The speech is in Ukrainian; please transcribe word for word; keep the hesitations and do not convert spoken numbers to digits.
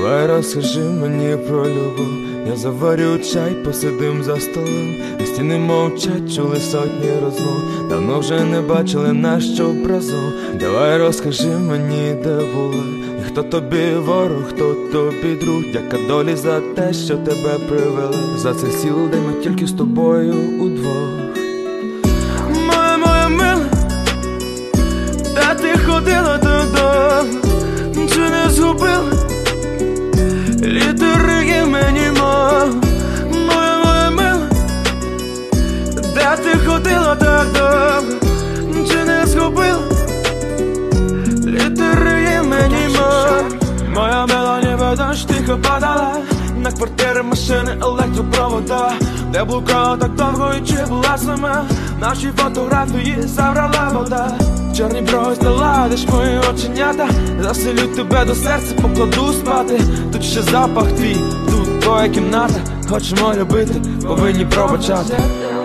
Давай розкажи мені про любов. Я заварю чай, посидим за столом. І стіни мовчать, чули сотні розмов. Давно вже не бачили нас, щоб разом. Давай розкажи мені, де була, і хто тобі ворог, хто тобі друг. Дяка долі за те, що тебе привела. За цей цілий день ми тільки з тобою удвох. Моя, моя мила, де ти ходила додому? Чи не згубила літери мені мов? Моя, моя мила, де ти ходила так довго? Чи не згубила літери мені мов? Моя мила, ніби дощ тихо падала на квартири, машини, електропровода. Де блукала так довго і чи була сама? Наші фотографії забрала вода. Чорні брови здаладиш мої оченята. Заселю тебе до серця, покладу спати. Тут ще запах твій, тут твоя кімната. Хочемо любити, повинні пробачати.